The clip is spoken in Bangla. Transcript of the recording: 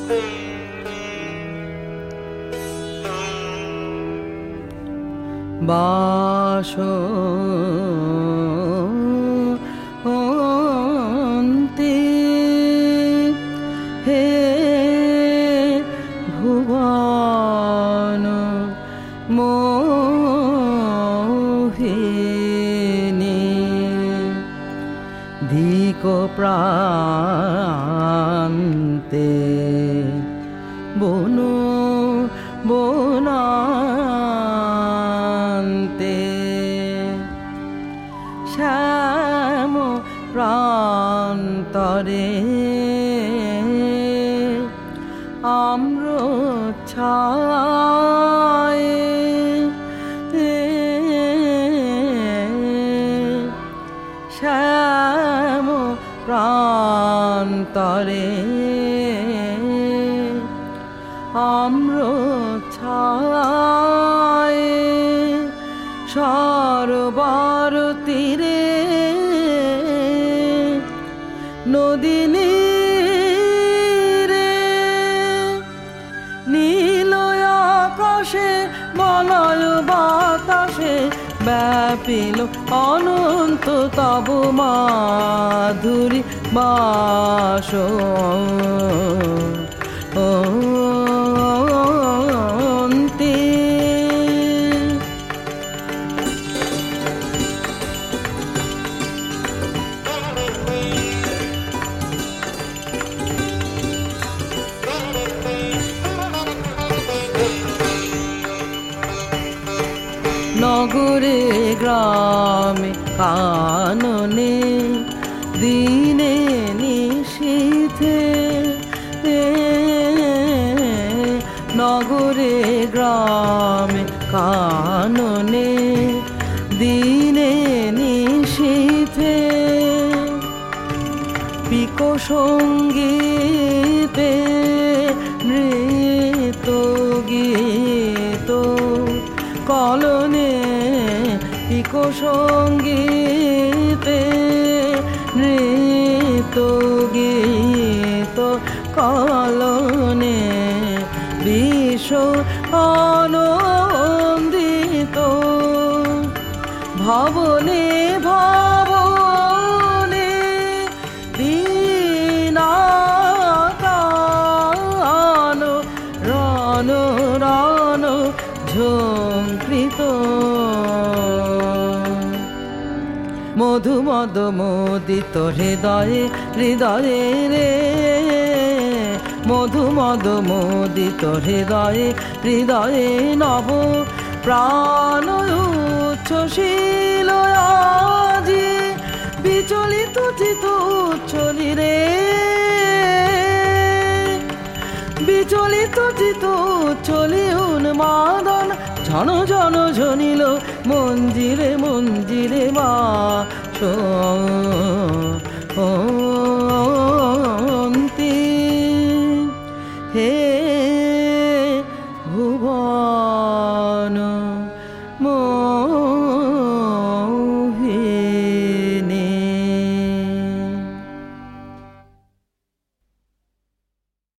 বাসন্তে হে ভুবন মোহিনী ধিক প্রান্তে বন বনান্তে শ্যাম প্রান্তরে আম্র ছায় শ্যাম প্রান্তরে আম্র ছায় সরোবর তীরে নদী নীরে নীল আকাশে মলয় বাতাসে ব্যাপিল অনন্ত তব মাধুরী বাস অন্তে নগরে গ্রামে কাননে দিনে নিশীথে নগরে গ্রামে কাননে দিনে নিশীথে পিক সঙ্গীতে নৃত্য গীত কলনে পিক সঙ্গীতে নৃত্য গীত কলনে বিশ্ব আনন্দিত ভবনে ভবনে বীণাগান রণ রণ ঝঙ্কৃত মধু মদ মোদিত হৃদয়ে হৃদয়ে রে মধু মদ মোদিত হৃদয়ে হৃদয়ে নব প্রাণ উচ্ছ্বসিল আজি বিচলিত চিত উচ্ছলি রে বিচলিত চিত উচ্ছলি উন্মাদন ঝন ঝন ঝনিল মঞ্জিরে মঞ্জিরে মা অন্তে হে